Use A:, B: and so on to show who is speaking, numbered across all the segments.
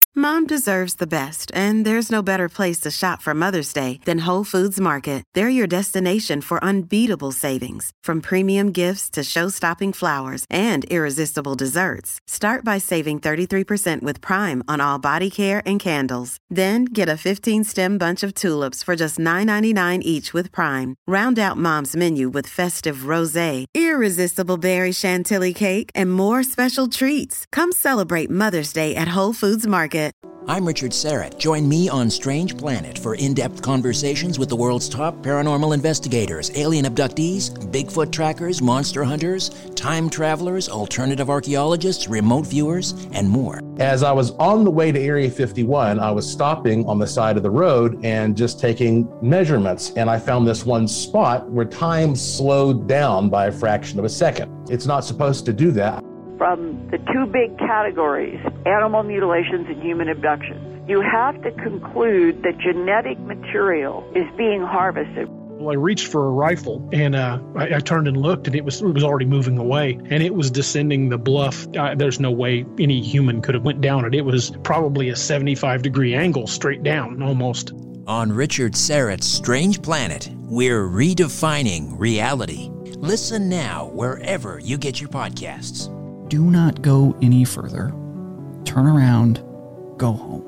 A: Mom deserves the best, and there's no better place to shop for Mother's Day than Whole Foods Market. They're your destination for unbeatable savings, from premium gifts to show-stopping flowers and irresistible desserts. Start by saving 33% with Prime on all body care and candles. Then get a 15-stem bunch of tulips for just $9.99 each with Prime. Round out Mom's menu with festive rosé, irresistible berry chantilly cake, and more special treats. Come celebrate Mother's Day at Whole Foods Market.
B: I'm Richard Serrett. Join me on Strange Planet for in-depth conversations with the world's top paranormal investigators, alien abductees, Bigfoot trackers, monster hunters, time travelers, alternative archaeologists, remote viewers, and more.
C: As I was on the way to Area 51, I was stopping on the side of the road and just taking measurements. And I found this one spot where time slowed down by a fraction of a second. It's not supposed to do that.
D: From the two big categories, animal mutilations and human abductions, you have to conclude that genetic material is being harvested.
E: Well, I reached for a rifle, and I turned and looked, and it was already moving away, and it was descending the bluff. There's no way any human could have went down it. It was probably a 75-degree angle straight down, almost.
B: On Richard Serrett's Strange Planet, we're redefining reality. Listen now wherever you get your podcasts.
F: Do not go any further. Turn around, go home.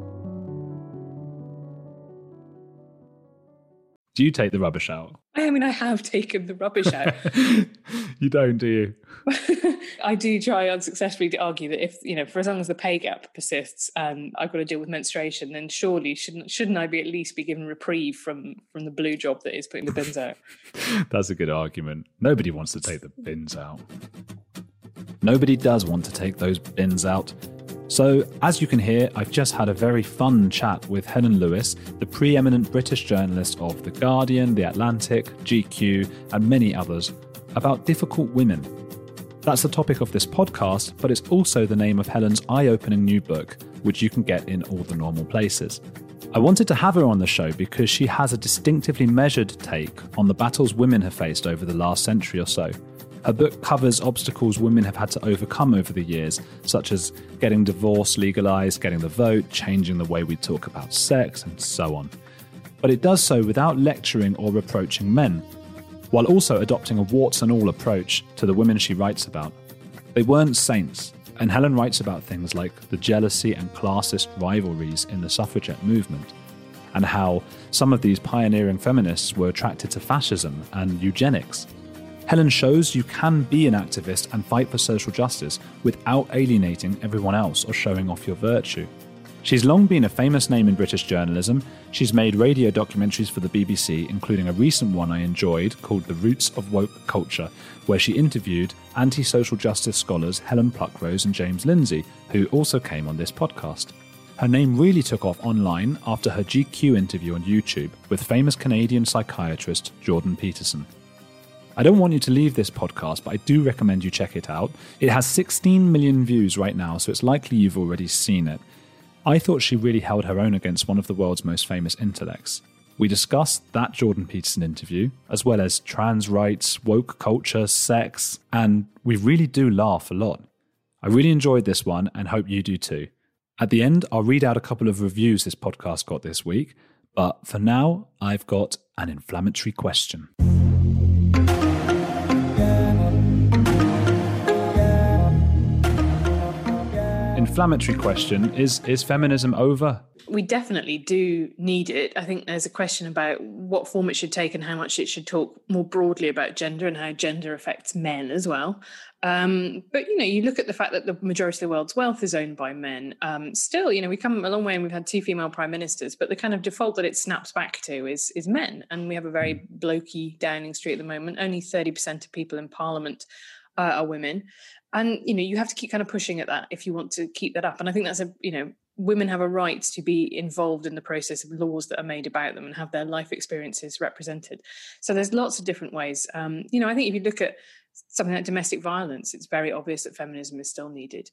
G: Do you take the rubbish out?
H: I mean, I have taken the rubbish out.
G: You don't, do you?
H: I do try unsuccessfully to argue that if, for as long as the pay gap persists and I've got to deal with menstruation, then surely shouldn't I be at least be given reprieve from the blue job that is putting the bins out?
G: That's a good argument. Nobody wants to take the bins out.
F: Nobody does want to take those bins out. So, as you can hear, I've just had a very fun chat with Helen Lewis, the preeminent British journalist of The Guardian, The Atlantic, GQ, and many others, about difficult women. That's the topic of this podcast, but it's also the name of Helen's eye-opening new book, which you can get in all the normal places. I wanted to have her on the show because she has a distinctively measured take on the battles women have faced over the last century or so. Her book covers obstacles women have had to overcome over the years, such as getting divorce legalised, getting the vote, changing the way we talk about sex, and so on. But it does so without lecturing or reproaching men, while also adopting a warts-and-all approach to the women she writes about. They weren't saints, and Helen writes about things like the jealousy and classist rivalries in the suffragette movement, and how some of these pioneering feminists were attracted to fascism and eugenics. Helen shows you can be an activist and fight for social justice without alienating everyone else or showing off your virtue. She's long been a famous name in British journalism. She's made radio documentaries for the BBC, including a recent one I enjoyed called The Roots of Woke Culture, where she interviewed anti-social justice scholars Helen Pluckrose and James Lindsay, who also came on this podcast. Her name really took off online after her GQ interview on YouTube with famous Canadian psychiatrist Jordan Peterson. I don't want you to leave this podcast, but I do recommend you check it out. It has 16 million views right now, so it's likely you've already seen it. I thought she really held her own against one of the world's most famous intellects. We discussed that Jordan Peterson interview, as well as trans rights, woke culture, sex, and we really do laugh a lot. I really enjoyed this one and hope you do too. At the end, I'll read out a couple of reviews this podcast got this week, but for now, I've got an inflammatory question. Inflammatory question, is feminism over?
H: We definitely do need it. I think there's a question about what form it should take and how much it should talk more broadly about gender and how gender affects men as well. But, you look at the fact that the majority of the world's wealth is owned by men. Still, we come a long way and we've had 2 female prime ministers, but the kind of default that it snaps back to is men. And we have a very blokey Downing Street at the moment. Only 30% of people in Parliament are women. And, you have to keep kind of pushing at that if you want to keep that up. And I think that's women have a right to be involved in the process of laws that are made about them and have their life experiences represented. So there's lots of different ways. I think if you look at something like domestic violence, it's very obvious that feminism is still needed.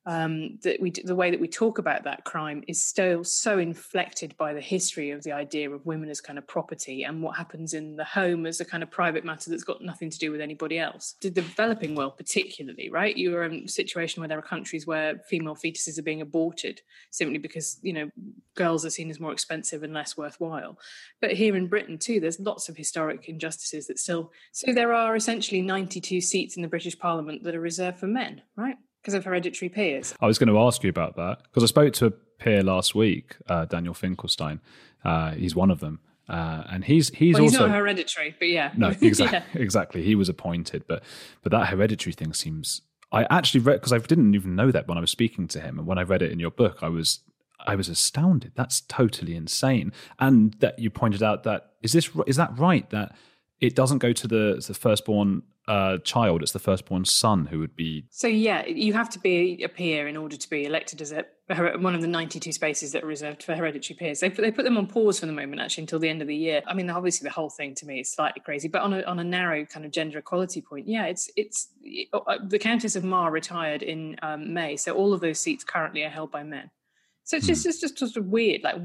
H: the way that we talk about that crime is still so inflected by the history of the idea of women as kind of property and what happens in the home as a kind of private matter that's got nothing to do with anybody else. The developing world particularly, right? You're in a situation where there are countries where female fetuses are being aborted simply because, girls are seen as more expensive and less worthwhile. But here in Britain too, there's lots of historic injustices that still... So there are essentially 92 seats in the British Parliament that are reserved for men, right? Because of hereditary peers.
F: I was going to ask you about that because I spoke to a peer last week, Daniel Finkelstein. He's one of them. And he's also
H: not hereditary, but yeah.
F: No, exactly. He was appointed, but that hereditary thing seems... I actually read, because I didn't even know that when I was speaking to him, and when I read it in your book, I was astounded. That's totally insane. And that you pointed out that is that right, that it doesn't go to the firstborn child, it's the firstborn son who would be...
H: So yeah, you have to be a peer in order to be elected as one of the 92 spaces that are reserved for hereditary peers. They put them on pause for the moment, actually, until the end of the year. I mean, obviously the whole thing to me is slightly crazy, but on a narrow kind of gender equality point, yeah, it's the Countess of Mar retired in May, so all of those seats currently are held by men. So it's just sort of weird. Like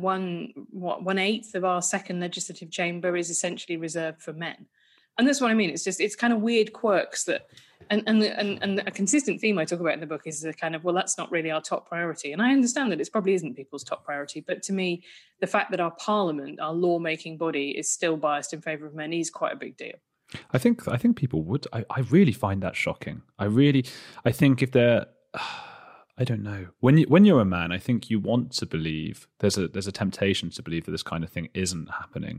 H: 1/8 of our second legislative chamber is essentially reserved for men. And that's what I mean. It's kind of weird quirks that, and a consistent theme I talk about in the book is the kind of, well, that's not really our top priority. And I understand that it probably isn't people's top priority. But to me, the fact that our parliament, our lawmaking body, is still biased in favour of men is quite a big deal.
F: I think people would. I really find that shocking. I think if they're... I don't know. When you're a man, I think you want to believe there's a temptation to believe that this kind of thing isn't happening.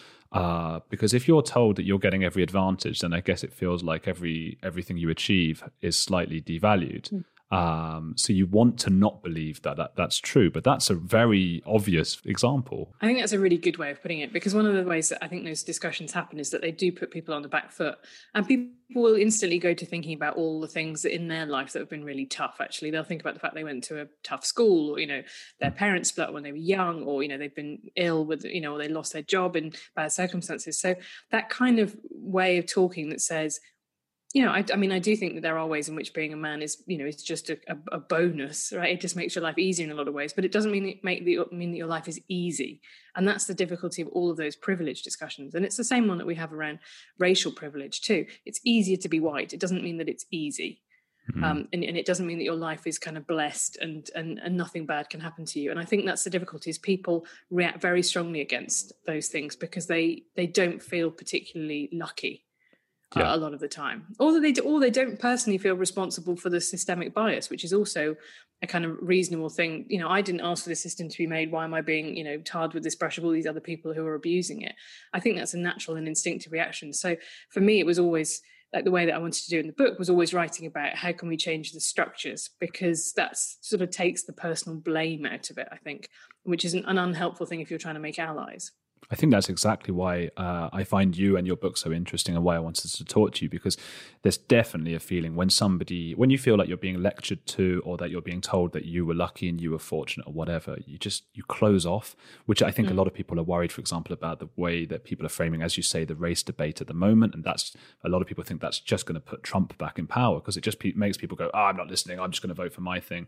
F: Because if you're told that you're getting every advantage, then I guess it feels like everything you achieve is slightly devalued. So you want to not believe that's true, but that's a very obvious example.
H: I think that's a really good way of putting it, because one of the ways that I think those discussions happen is that they do put people on the back foot, and people will instantly go to thinking about all the things in their life that have been really tough. Actually, they'll think about the fact they went to a tough school, or their parents split up when they were young, or they've been ill with or they lost their job in bad circumstances. So that kind of way of talking that says, I do think that there are ways in which being a man is, it's just a bonus, right? It just makes your life easier in a lot of ways, but it doesn't mean that your life is easy. And that's the difficulty of all of those privilege discussions. And it's the same one that we have around racial privilege too. It's easier to be white. It doesn't mean that it's easy. And it doesn't mean that your life is kind of blessed and nothing bad can happen to you. And I think that's the difficulty, is people react very strongly against those things because they don't feel particularly lucky. A lot of the time, or they don't personally feel responsible for the systemic bias, which is also a kind of reasonable thing. I didn't ask for the system to be made. Why am I being, tarred with this brush of all these other people who are abusing it? I think that's a natural and instinctive reaction. So for me, it was always like the way that I wanted to do in the book was always writing about how can we change the structures, because that sort of takes the personal blame out of it, I think, which is an unhelpful thing if you're trying to make allies.
F: I think that's exactly why I find you and your book so interesting, and why I wanted to talk to you, because there's definitely a feeling when you feel like you're being lectured to, or that you're being told that you were lucky and you were fortunate or whatever, you close off, which I think a lot of people are worried, for example, about the way that people are framing, as you say, the race debate at the moment. And that's, a lot of people think that's just going to put Trump back in power, because it just makes people go, I'm not listening, I'm just going to vote for my thing.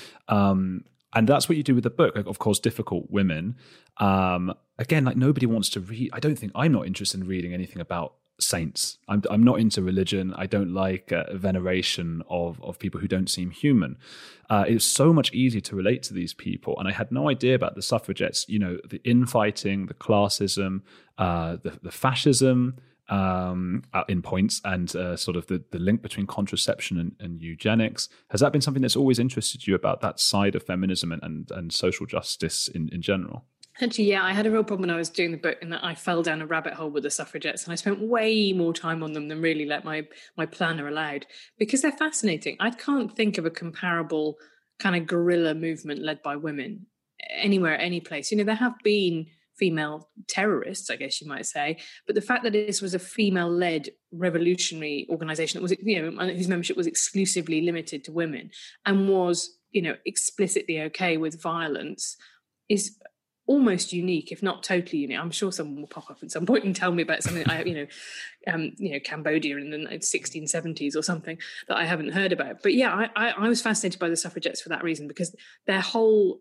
F: And that's what you do with the book. Of course, Difficult Women. Again, like, nobody wants to read. I'm not interested in reading anything about saints. I'm not into religion. I don't like veneration of people who don't seem human. It's so much easier to relate to these people. And I had no idea about the suffragettes, the infighting, the classism, the fascism, in points, and sort of the link between contraception and eugenics. Has that been something that's always interested you, about that side of feminism and social justice in general?
H: Actually, yeah, I had a real problem when I was doing the book, in that I fell down a rabbit hole with the suffragettes, and I spent way more time on them than really like my planner allowed, because they're fascinating. I can't think of a comparable kind of guerrilla movement led by women anywhere, any place. There have been female terrorists, I guess you might say, but the fact that this was a female-led revolutionary organisation that was, whose membership was exclusively limited to women and was, explicitly okay with violence is almost unique, if not totally unique. I'm sure someone will pop up at some point and tell me about something Cambodia in the 1670s or something that I haven't heard about. But yeah, I was fascinated by the suffragettes for that reason, because their whole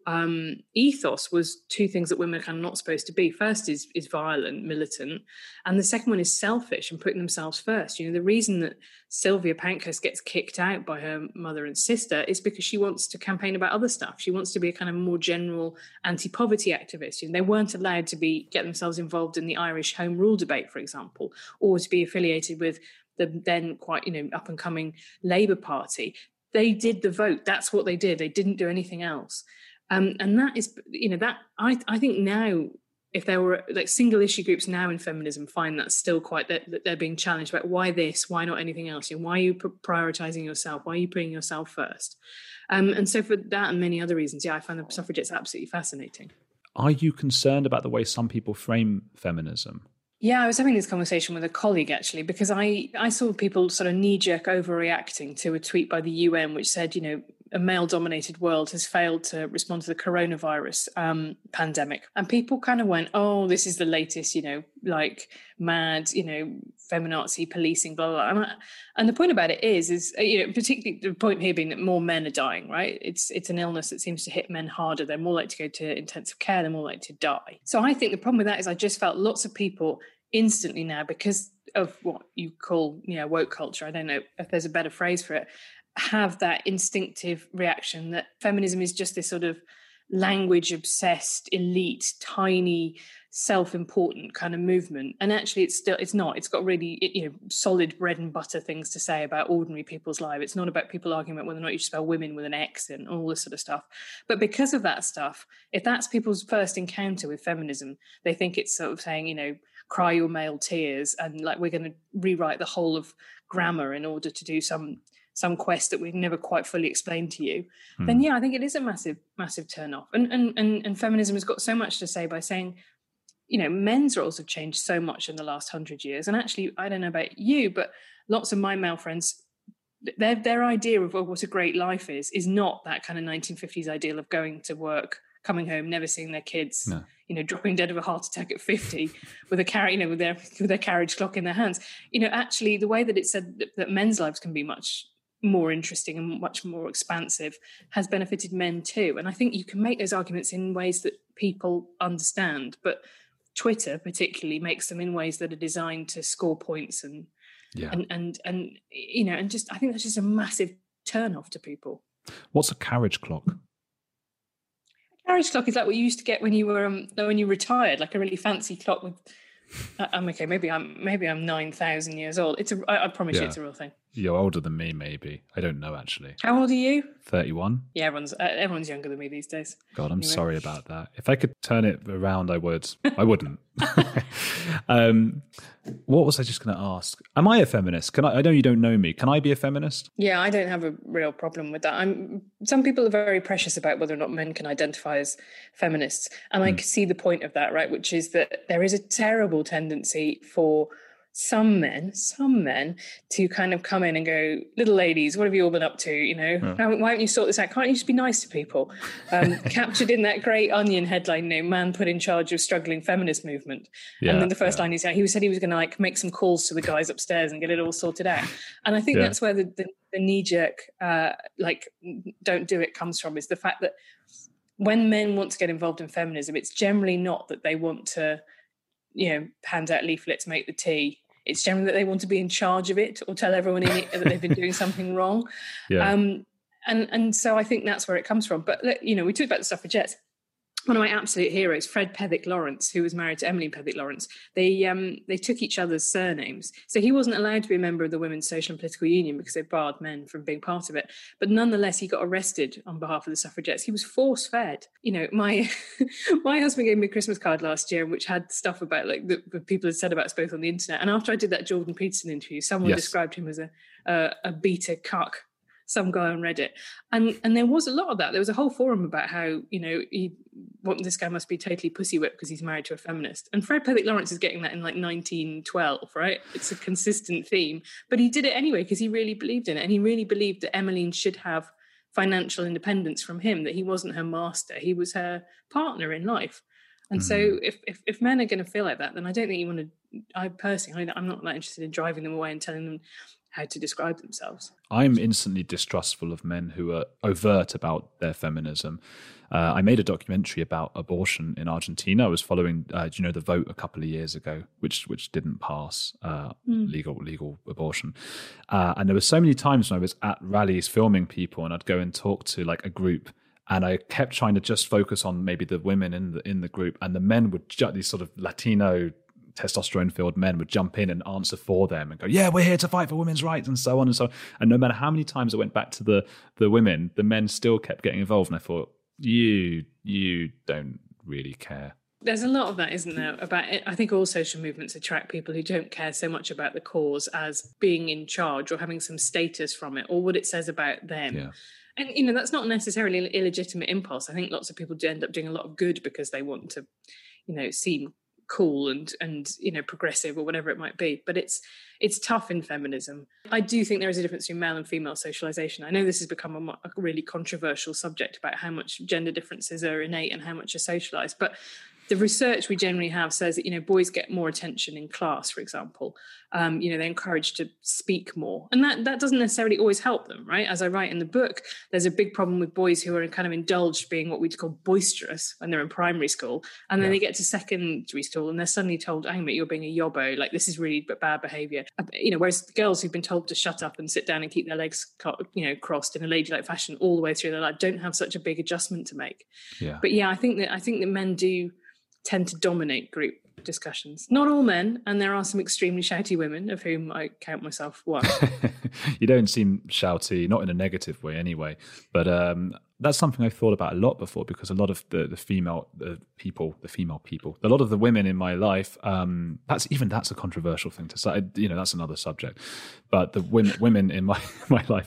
H: ethos was two things that women are kind of not supposed to be. First is violent, militant, and the second one is selfish and putting themselves first. The reason that Sylvia Pankhurst gets kicked out by her mother and sister is because she wants to campaign about other stuff. She wants to be a kind of more general anti-poverty activist. They weren't allowed to get themselves involved in the Irish Home Rule debate, for example, or to be affiliated with the then quite, up and coming Labour Party. They did the vote. That's what they did. They didn't do anything else. And that is, that I think now, if there were like single issue groups now in feminism, find that still quite that they're being challenged about why this, why not anything else? Why are you prioritizing yourself? Why are you putting yourself first? And so for that and many other reasons, I find the suffragettes absolutely fascinating.
F: Are you concerned about the way some people frame feminism?
H: Yeah, I was having this conversation with a colleague, actually, because I saw people sort of knee-jerk overreacting to a tweet by the UN, which said, a male-dominated world has failed to respond to the coronavirus pandemic. And people kind of went, oh, this is the latest, like mad, feminazi policing, blah, blah, blah. And the point about it is particularly the point here being that more men are dying, right? It's an illness that seems to hit men harder. They're more likely to go to intensive care. They're more likely to die. So I think the problem with that is I just felt lots of people instantly now, because of what you call, woke culture, I don't know if there's a better phrase for it, have that instinctive reaction that feminism is just this sort of language-obsessed, elite, tiny, self-important kind of movement. And actually it's not. It's got really solid bread and butter things to say about ordinary people's lives. It's not about people arguing about whether or not you should spell women with an X and all this sort of stuff. But because of that stuff, if that's people's first encounter with feminism, they think it's sort of saying, cry your male tears, and like we're going to rewrite the whole of grammar in order to do some quest that we've never quite fully explained to you, then I think it is a massive, massive turn off. And feminism has got so much to say by saying, men's roles have changed so much in the last 100 years. And actually, I don't know about you, but lots of my male friends, their idea of what a great life is not that kind of 1950s ideal of going to work, coming home, never seeing their kids, dropping dead of a heart attack at 50 with a with their carriage clock in their hands. Actually, the way that it said that men's lives can be much more interesting and much more expansive has benefited men too. And I think you can make those arguments in ways that people understand, but Twitter particularly makes them in ways that are designed to score points and just I think that's just a massive turn off to people.
F: What's a carriage clock?
H: A carriage clock is like what you used to get when you were when you retired, like a really fancy clock with. I'm okay. Maybe I'm 9,000 years old. I promise you, it's a real thing.
F: You're older than me, maybe. I don't know, actually.
H: How old are you?
F: 31.
H: Yeah, everyone's younger than me these days.
F: God, I'm sorry about that. If I could turn it around, I would. I wouldn't. What was I just going to ask? Am I a feminist? I know you don't know me. Can I be a feminist?
H: Yeah, I don't have a real problem with that. Some people are very precious about whether or not men can identify as feminists. And I see the point of that, right? Which is that there is a terrible tendency for some men to kind of come in and go, little ladies, what have you all been up to? Why don't you sort this out? Can't you just be nice to people? Captured in that great Onion headline, man put in charge of struggling feminist movement. And then the first line he said he was going to like make some calls to the guys upstairs and get it all sorted out. And I think that's where the knee-jerk, don't do it comes from, is the fact that when men want to get involved in feminism, it's generally not that they want to, hand out leaflets, make the tea. It's generally that they want to be in charge of it or tell everyone in it that they've been doing something wrong. And so I think that's where it comes from. But, we talked about the suffragettes. One of my absolute heroes, Fred Pethick Lawrence, who was married to Emmeline Pethick Lawrence, they took each other's surnames. So he wasn't allowed to be a member of the Women's Social and Political Union because they barred men from being part of it. But nonetheless, he got arrested on behalf of the suffragettes. He was force-fed. My husband gave me a Christmas card last year, which had stuff about like the people had said about us both on the internet. And after I did that Jordan Peterson interview, someone described him as a beta cuck. Some guy on Reddit, and there was a lot of that. There was a whole forum about how this guy must be totally pussy whipped because he's married to a feminist. And Fred Pethick Lawrence is getting that in like 1912, right? It's a consistent theme, but he did it anyway because he really believed in it, and he really believed that Emmeline should have financial independence from him. That he wasn't her master; he was her partner in life. And so if men are going to feel like that, then I don't think you want to, I'm not that interested in driving them away and telling them how to describe themselves. I'm
F: instantly distrustful of men who are overt about their feminism. I made a documentary about abortion in Argentina. I was following, the vote a couple of years ago, which didn't pass legal abortion. And there were so many times when I was at rallies filming people, and I'd go and talk to like a group, and I kept trying to just focus on maybe the women in the group, and the men would these sort of Latino testosterone-filled men would jump in and answer for them and go, yeah, we're here to fight for women's rights, and so on and so on. And no matter how many times I went back to the women, the men still kept getting involved. And I thought, you don't really care.
H: There's a lot of that, isn't there? About it. I think all social movements attract people who don't care so much about the cause as being in charge or having some status from it or what it says about them.
F: Yeah.
H: And, that's not necessarily an illegitimate impulse. I think lots of people do end up doing a lot of good because they want to, seem cool and progressive or whatever it might be. But it's tough in feminism. I do think there is a difference between male and female socialization. I know this has become a really controversial subject about how much gender differences are innate and how much are socialized. But the research we generally have says that, boys get more attention in class, for example. They're encouraged to speak more. And that doesn't necessarily always help them, right? As I write in the book, there's a big problem with boys who are kind of indulged being what we'd call boisterous when they're in primary school. And then they get to secondary school and they're suddenly told, hang on a minute, you're being a yobbo. Like, this is really bad behaviour. Whereas the girls who've been told to shut up and sit down and keep their legs, crossed in a ladylike fashion all the way through their life don't have such a big adjustment to make.
F: Yeah.
H: But yeah, I think that men do tend to dominate group discussions. Not all men, and there are some extremely shouty women, of whom I count myself one.
F: You don't seem shouty, not in a negative way anyway, but that's something I've thought about a lot before, because a lot of the female people, a lot of the women in my life, that's a controversial thing to say, that's another subject, but the women in my life,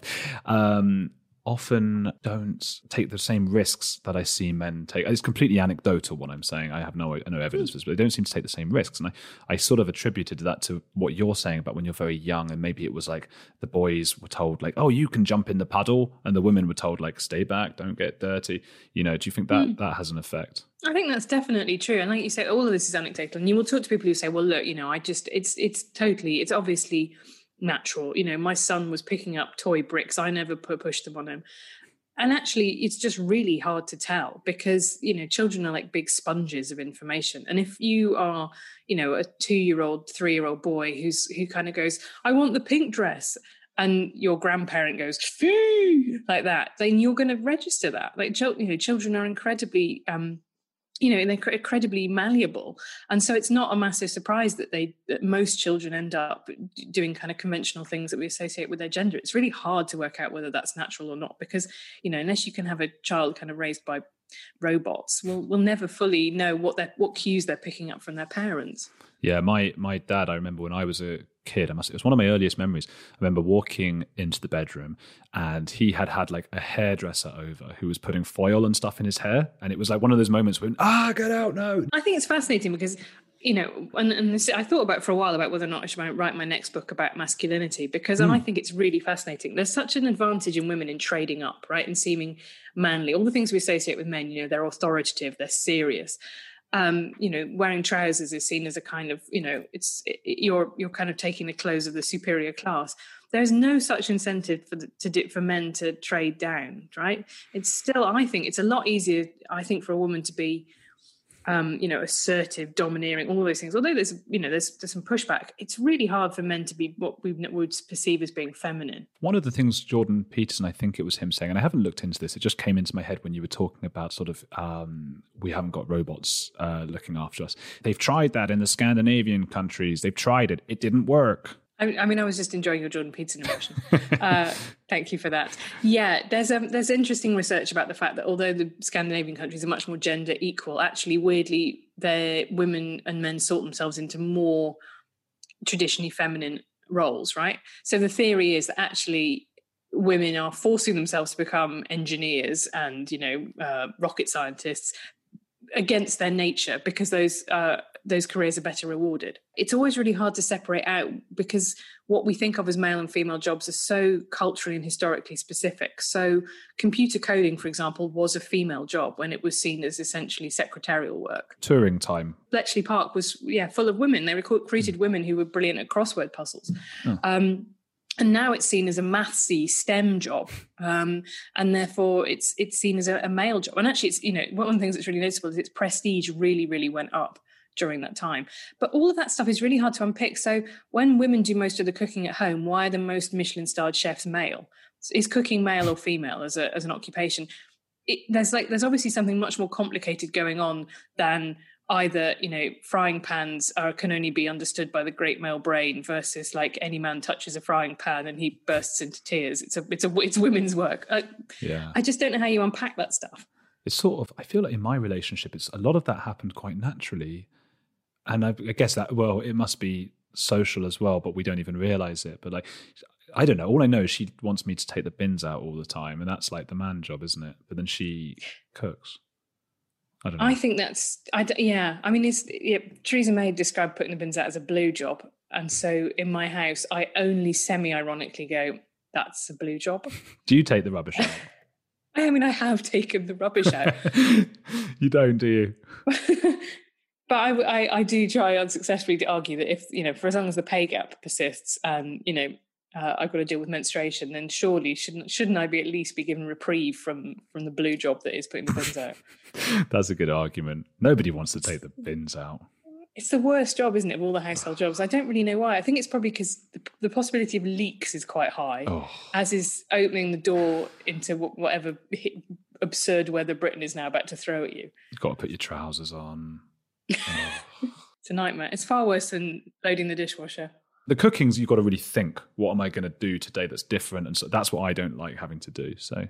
F: often don't take the same risks that I see men take. It's completely anecdotal what I'm saying. I have no evidence for this, but they don't seem to take the same risks. And I sort of attributed that to what you're saying about when you're very young, and maybe it was like the boys were told like, oh, you can jump in the puddle, and the women were told like, stay back, don't get dirty. Do you think that has an effect?
H: I think that's definitely true. And like you say, all of this is anecdotal. And you will talk to people who say, well, look, it's obviously natural. My son was picking up toy bricks. I never pushed them on him. And actually, it's just really hard to tell because, children are like big sponges of information. And if you are, a 2-year-old, 3-year-old boy who kind of goes, I want the pink dress, and your grandparent goes, fee, like that, then you're going to register that. Like, children are incredibly they're incredibly malleable. And so it's not a massive surprise that most children end up doing kind of conventional things that we associate with their gender. It's really hard to work out whether that's natural or not, because, unless you can have a child kind of raised by robots, we'll never fully know what cues they're picking up from their parents.
F: Yeah, my dad, I remember when I was a kid, it was one of my earliest memories. I remember walking into the bedroom and he had like a hairdresser over who was putting foil and stuff in his hair. And it was like one of those moments when, get out, no.
H: I think it's fascinating because, and this, I thought about for a while about whether or not I should write my next book about masculinity, because I think it's really fascinating. There's such an advantage in women in trading up, right, and seeming manly. All the things we associate with men, they're authoritative, they're serious. Wearing trousers is seen as a kind of, you're kind of taking the clothes of the superior class. There's no such incentive for men to trade down, right? It's still, I think it's a lot easier, for a woman to be, assertive, domineering, all those things. Although there's some pushback, it's really hard for men to be what we would perceive as being feminine.
F: One of the things Jordan Peterson, I think it was him saying, and I haven't looked into this, it just came into my head when you were talking about sort of, we haven't got robots looking after us. They've tried that in the Scandinavian countries. They've tried it. It didn't work.
H: I was just enjoying your Jordan Peterson impression. Thank you for that. Yeah, there's interesting research about the fact that although the Scandinavian countries are much more gender equal, actually, weirdly, their women and men sort themselves into more traditionally feminine roles, right? So the theory is that actually women are forcing themselves to become engineers and, rocket scientists against their nature, because those those careers are better rewarded. It's always really hard to separate out because what we think of as male and female jobs are so culturally and historically specific. So computer coding, for example, was a female job when it was seen as essentially secretarial work.
G: Turing time.
H: Bletchley Park was, full of women. They recruited women who were brilliant at crossword puzzles. Oh. And now it's seen as a mathsy STEM job, and therefore it's seen as a male job. And actually, it's one of the things that's really noticeable is its prestige really, really went up during that time. But all of that stuff is really hard to unpick. So when women do most of the cooking at home, why are the most Michelin-starred chefs male? Is cooking male or female as an occupation? There's obviously something much more complicated going on than either, frying pans can only be understood by the great male brain versus like any man touches a frying pan and he bursts into tears. It's women's work. I just don't know how you unpack that stuff.
F: It's sort of, I feel like in my relationship, it's a lot of that happened quite naturally. And I guess that, well, it must be social as well, but we don't even realize it. But like, I don't know. All I know is she wants me to take the bins out all the time. And that's like the man job, isn't it? But then she cooks. I don't know.
H: I think that's, I mean, Theresa May described putting the bins out as a blue job. And so in my house, I only semi-ironically go, that's a blue job.
F: Do you take the rubbish out?
H: I mean, I have taken the rubbish out.
F: You don't, do you?
H: But I do try unsuccessfully to argue that if, for as long as the pay gap persists and, I've got to deal with menstruation, then surely shouldn't I be at least be given reprieve from the blue job that is putting the bins out?
F: That's a good argument. Nobody wants to take the bins out.
H: It's the worst job, isn't it, of all the household jobs? I don't really know why. I think it's probably because the possibility of leaks is quite high, as is opening the door into whatever absurd weather Britain is now about to throw at you.
F: You've got to put your trousers on.
H: It's a nightmare. It's far worse than loading the dishwasher.
F: The cooking's, you've got to really think, what am I going to do today that's different? And so that's what I don't like having to do. So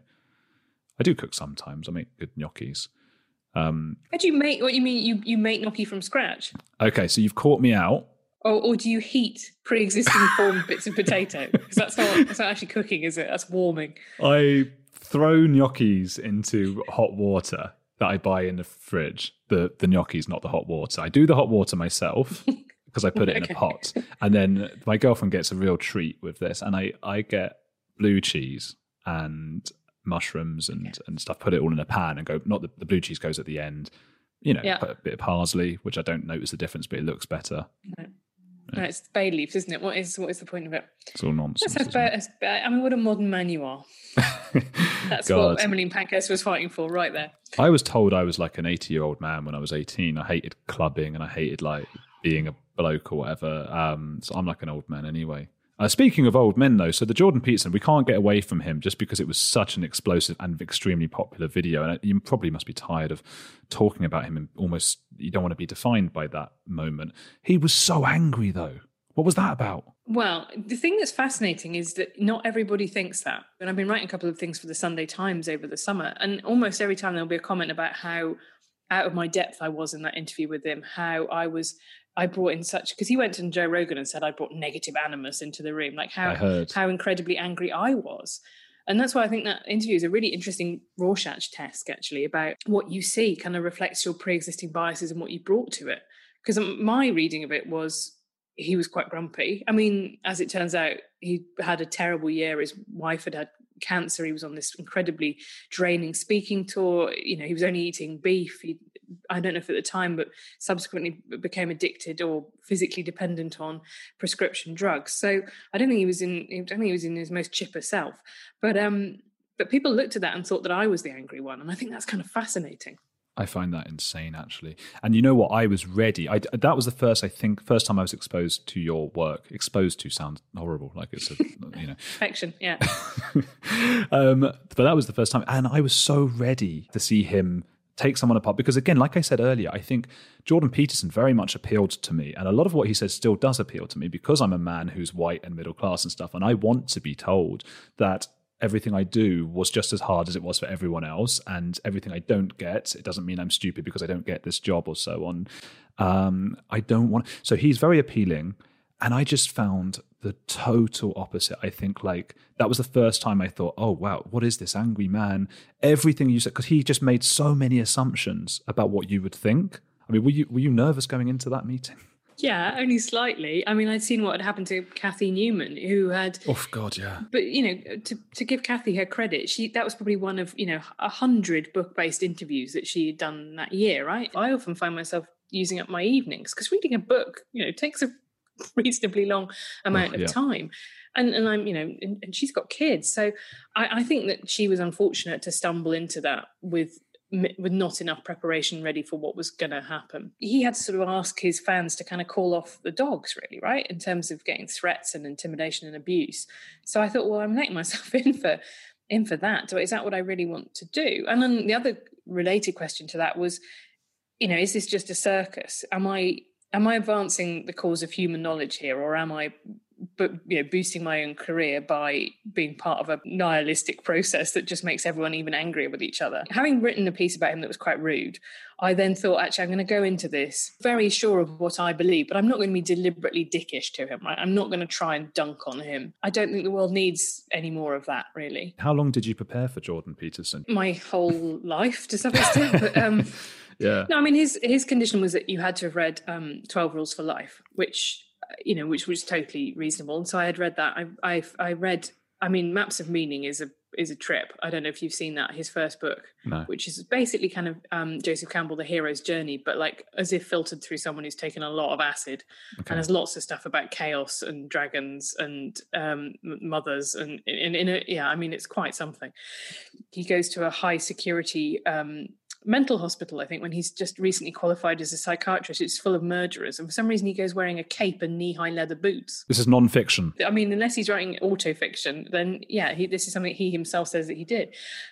F: I do cook sometimes. I make good gnocchis.
H: How do you make, what you mean, you make gnocchi from scratch?
F: Okay, so you've caught me out.
H: Or do you heat pre-existing formed bits of potato? Because that's not actually cooking, is it? That's warming.
F: I throw gnocchis into hot water that I buy in the fridge. The gnocchis, not the hot water. I do the hot water myself. Because I put it in a pot. And then my girlfriend gets a real treat with this. And I get blue cheese and mushrooms and stuff, put it all in a pan and go, not the blue cheese goes at the end, put a bit of parsley, which I don't notice the difference, but it looks better.
H: No, it's bay leaves, isn't it? What is the point of it?
F: It's all nonsense.
H: I mean, what a modern man you are. That's what Emmeline Pankhurst was fighting for right there.
F: I was told I was like an 80-year-old man when I was 18. I hated clubbing and I hated like being a bloke or whatever. So I'm like an old man anyway. Speaking of old men, though, so the Jordan Peterson, we can't get away from him just because it was such an explosive and extremely popular video. And you probably must be tired of talking about him and almost you don't want to be defined by that moment. He was so angry, though. What was that about? Well,
H: the thing that's fascinating is that not everybody thinks that. And I've been writing a couple of things for the Sunday Times over the summer. And almost every time there'll be a comment about how out of my depth I was in that interview with him, how I brought in because he went to Joe Rogan and said I brought negative animus into the room, like how incredibly angry I was. And that's why I think that interview is a really interesting Rorschach test, actually, about what you see kind of reflects your pre-existing biases and what you brought to it. Because my reading of it was he was quite grumpy. I mean, as it turns out, he had a terrible year. His wife had cancer. He was on this incredibly draining speaking tour. He was only eating beef. I don't know if at the time, but subsequently became addicted or physically dependent on prescription drugs. So I don't think he was in his most chipper self. But people looked at that and thought that I was the angry one. And I think that's kind of fascinating.
F: I find that insane, actually. And you know what? I was ready. That was the first time I was exposed to your work. Exposed to sounds horrible, like it's
H: affection, yeah.
F: But that was the first time, and I was so ready to see him take someone apart. Because again, like I said earlier, I think Jordan Peterson very much appealed to me, and a lot of what he says still does appeal to me because I'm a man who's white and middle class and stuff, and I want to be told that everything I do was just as hard as it was for everyone else, and everything I don't get, it doesn't mean I'm stupid because I don't get this job or so on. I don't want... So he's very appealing, and I just found the total opposite. I think like that was the first time I thought, oh wow, what is this angry man? Everything you said, because he just made so many assumptions about what you would think. I mean, were you nervous going into that meeting?
H: Yeah, only slightly. I mean, I'd seen what had happened to Cathy Newman, who had...
F: Oh, God, yeah.
H: But, to give Cathy her credit, that was probably one of, 100 book-based interviews that she had done that year, right? I often find myself using up my evenings because reading a book, takes a reasonably long amount of time. And I'm, and she's got kids. So I think that she was unfortunate to stumble into that with not enough preparation ready for what was going to happen. He had to sort of ask his fans to kind of call off the dogs, really, right, in terms of getting threats and intimidation and abuse. So I thought, well, I'm letting myself in for that. So is that what I really want to do? And then the other related question to that was, is this just a circus? Am I advancing the cause of human knowledge here, or am I boosting my own career by being part of a nihilistic process that just makes everyone even angrier with each other? Having written a piece about him that was quite rude, I then thought, actually, I'm going to go into this very sure of what I believe, but I'm not going to be deliberately dickish to him, right? I'm not going to try and dunk on him. I don't think the world needs any more of that, really.
F: How long did you prepare for Jordan Peterson?
H: My whole life, to some extent. But,
F: yeah.
H: No, I mean, his condition was that you had to have read 12 Rules for Life, which was totally reasonable. And so I had read that. I read, Maps of Meaning is a trip. I don't know if you've seen that, his first book,
F: no.
H: Which is basically kind of Joseph Campbell, The Hero's Journey, but like as if filtered through someone who's taken a lot of acid. Okay. And there's lots of stuff about chaos and dragons and mothers. And it's quite something. He goes to a high security mental hospital, I think, when he's just recently qualified as a psychiatrist. It's full of murderers, and for some reason he goes wearing a cape and knee-high leather boots.
F: This is non-fiction.
H: I mean, unless he's writing autofiction, then this is something he himself says that he did.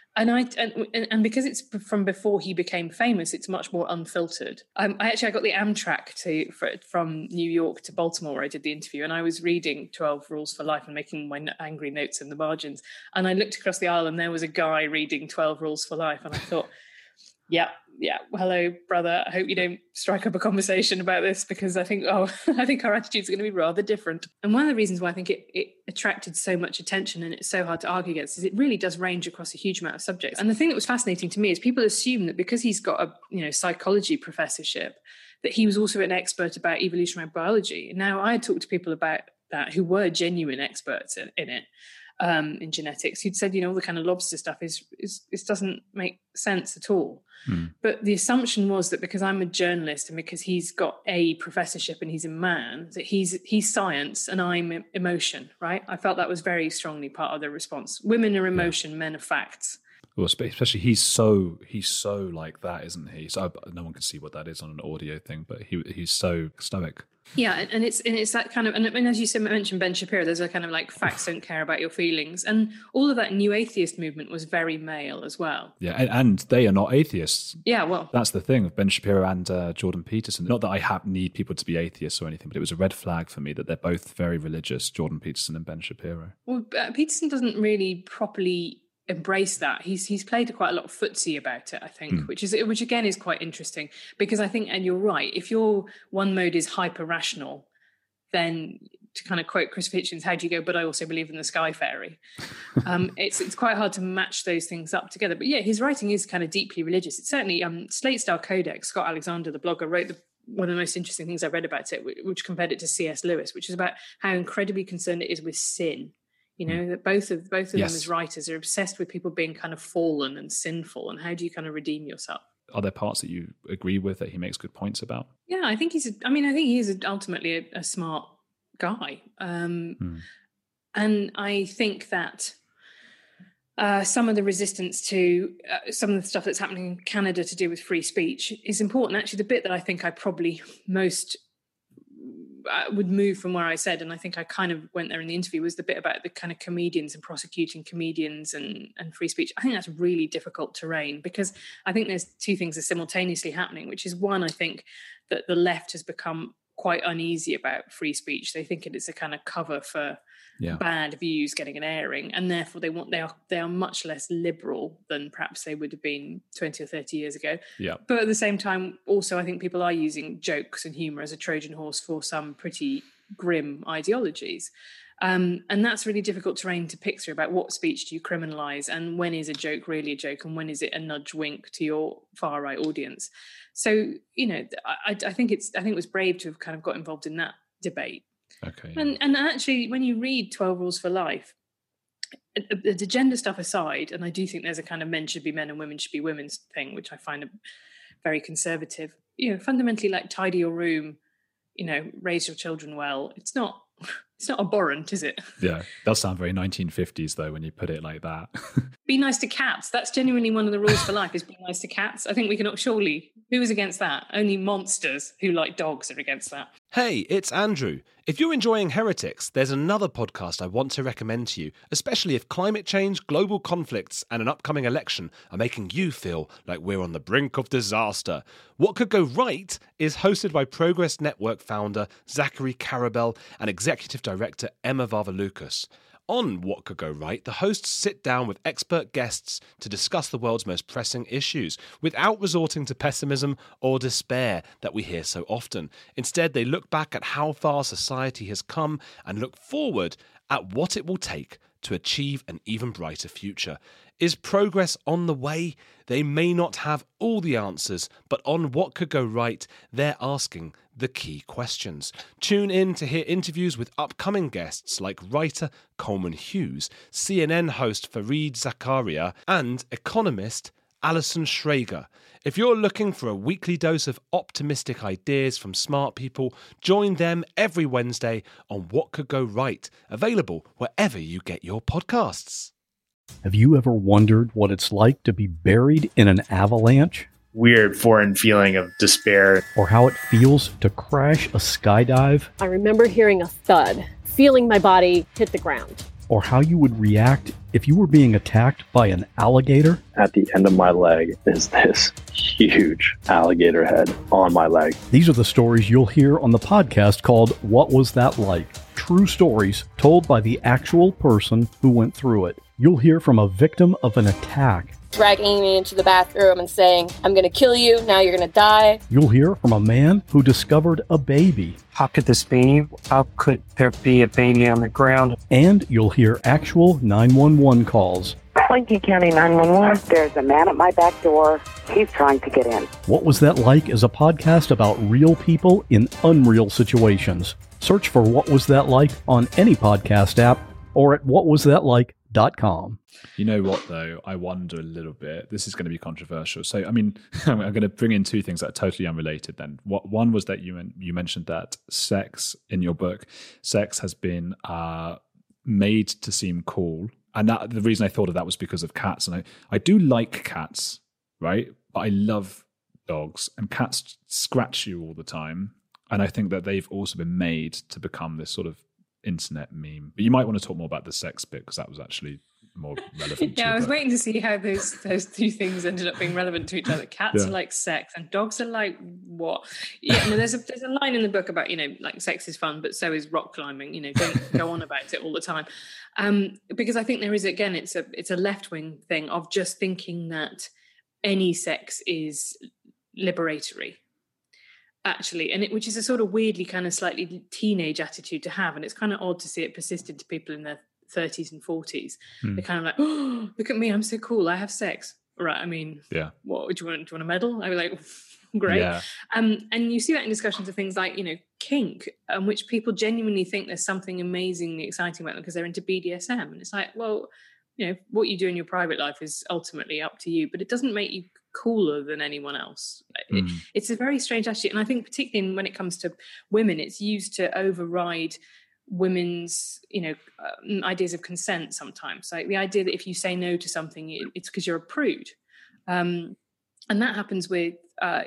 H: And because it's from before he became famous, it's much more unfiltered. I got the Amtrak from New York to Baltimore where I did the interview, and I was reading 12 Rules for Life and making my angry notes in the margins, and I looked across the aisle and there was a guy reading 12 Rules for Life, and I thought, yeah. Hello, brother. I hope you don't strike up a conversation about this, because I think our attitudes are going to be rather different. And one of the reasons why I think it attracted so much attention and it's so hard to argue against is it really does range across a huge amount of subjects. And the thing that was fascinating to me is people assume that because he's got a psychology professorship, that he was also an expert about evolutionary biology. Now, I had talked to people about that who were genuine experts in it. In genetics, who'd said, all the kind of lobster stuff is doesn't make sense at all. But the assumption was that because I'm a journalist and because he's got a professorship and he's a man, that he's science and I'm emotion, right? I felt that was very strongly part of the response. Women are emotion, men are facts.
F: Well, especially he's so like that, isn't he? So no one can see what that is on an audio thing, but he's so stoic.
H: Yeah, and it's that kind of, and as you mentioned Ben Shapiro, there's a kind of like facts don't care about your feelings, and all of that new atheist movement was very male as well.
F: Yeah, and they are not atheists.
H: Yeah, well,
F: that's the thing of Ben Shapiro and Jordan Peterson. Not that I need people to be atheists or anything, but it was a red flag for me that they're both very religious, Jordan Peterson and Ben Shapiro.
H: Well, Peterson doesn't really properly embrace that. He's played quite a lot of footsie about it, I think, which again is quite interesting, because I think, and you're right, if your one mode is hyper rational, then to kind of quote Christopher Hitchens, how do you go, but I also believe in the sky fairy? It's quite hard to match those things up together. But yeah, his writing is kind of deeply religious. It's certainly Slate Star Codex, Scott Alexander, the blogger, wrote one of the most interesting things I read about it, which compared it to C.S. Lewis, which is about how incredibly concerned it is with sin. That both of them as writers are obsessed with people being kind of fallen and sinful, and how do you kind of redeem yourself?
F: Are there parts that you agree with that he makes good points about?
H: Yeah, I think he is ultimately a smart guy. And I think that some of the resistance to some of the stuff that's happening in Canada to do with free speech is important. Actually, the bit that I think I probably most would move from where I said, and I think I kind of went there in the interview, was the bit about the kind of comedians and prosecuting comedians and free speech. I think that's really difficult terrain, because I think there's two things are simultaneously happening, which is one, I think that the left has become quite uneasy about free speech. They think it is a kind of cover for bad views getting an airing, and therefore they are much less liberal than perhaps they would have been 20 or 30 years ago.
F: Yeah.
H: But at the same time, also, I think people are using jokes and humour as a Trojan horse for some pretty grim ideologies. And that's really difficult terrain to pick through about what speech do you criminalize and when is a joke really a joke and when is it a nudge wink to your far right audience. So, I think it was brave to have kind of got involved in that debate.
F: Okay.
H: And actually, when you read 12 Rules for Life, the gender stuff aside, and I do think there's a kind of men should be men and women should be women's thing, which I find very conservative. Fundamentally, like tidy your room, raise your children well. It's not abhorrent, is it?
F: Yeah, it does sound very 1950s though when you put it like that.
H: Be nice to cats. That's genuinely one of the rules for life, is be nice to cats. I think we can surely. Who is against that? Only monsters who like dogs are against that.
I: Hey, it's Andrew. If you're enjoying Heretics, there's another podcast I want to recommend to you, especially if climate change, global conflicts, and an upcoming election are making you feel like we're on the brink of disaster. What Could Go Right is hosted by Progress Network founder Zachary Karabell and executive director Emma Varvaloucas. On What Could Go Right, the hosts sit down with expert guests to discuss the world's most pressing issues without resorting to pessimism or despair that we hear so often. Instead, they look back at how far society has come and look forward at what it will take to achieve an even brighter future. Is progress on the way? They may not have all the answers, but on What Could Go Right, they're asking the key questions. Tune in to hear interviews with upcoming guests like writer Coleman Hughes, CNN host Fareed Zakaria, and economist Alison Schrager. If you're looking for a weekly dose of optimistic ideas from smart people, join them every Wednesday on What Could Go Right, available wherever you get your podcasts.
J: Have you ever wondered what it's like to be buried in an avalanche?
K: Weird foreign feeling of despair.
J: Or how it feels to crash a skydive?
L: I remember hearing a thud, feeling my body hit the ground.
J: Or how you would react if you were being attacked by an alligator?
M: At the end of my leg is this huge alligator head on my leg.
J: These are the stories you'll hear on the podcast called What Was That Like? True stories told by the actual person who went through it. You'll hear from a victim of an attack.
L: Dragging me into the bathroom and saying, I'm going to kill you, now you're going to die.
J: You'll hear from a man who discovered a baby.
N: How could this be? How could there be a baby on the ground?
J: And you'll hear actual 911 calls.
O: Lincoln County 911. There's a man at my back door. He's trying to get in.
J: What Was That Like is a podcast about real people in unreal situations. Search for What Was That Like on any podcast app or at whatwasthatlike.com.
F: You know what, though? I wonder a little bit. This is going to be controversial. So, I mean, I'm going to bring in two things that are totally unrelated then. One was that you mentioned that sex in your book, sex has been made to seem cool. And that the reason I thought of that was because of cats. And I do like cats, right? But I love dogs. And cats scratch you all the time. And I think that they've also been made to become this sort of internet meme. But you might want to talk more about the sex bit because that was actually more relevant.
H: Yeah, I was waiting to see how those two things ended up being relevant to each other. Cats are like sex, and dogs are like what? Yeah, no, there's a line in the book about like sex is fun, but so is rock climbing. Don't go on about it all the time, because I think there is again, it's a left wing thing of just thinking that any sex is liberatory. Actually, which is a sort of weirdly kind of slightly teenage attitude to have, and it's kind of odd to see it persisted to people in their 30s and 40s. They're kind of like, oh, look at me, I'm so cool, I have sex. Right, I mean,
F: yeah.
H: What do you want a medal? I'd be like, great.
F: Yeah.
H: And you see that in discussions of things like, kink, which people genuinely think there's something amazingly exciting about them because they're into BDSM. And it's like, well, what you do in your private life is ultimately up to you, but it doesn't make you cooler than anyone else. It's a very strange attitude. And I think particularly when it comes to women, it's used to override women's ideas of consent sometimes. Like the idea that if you say no to something, it's because you're a prude, and that happens with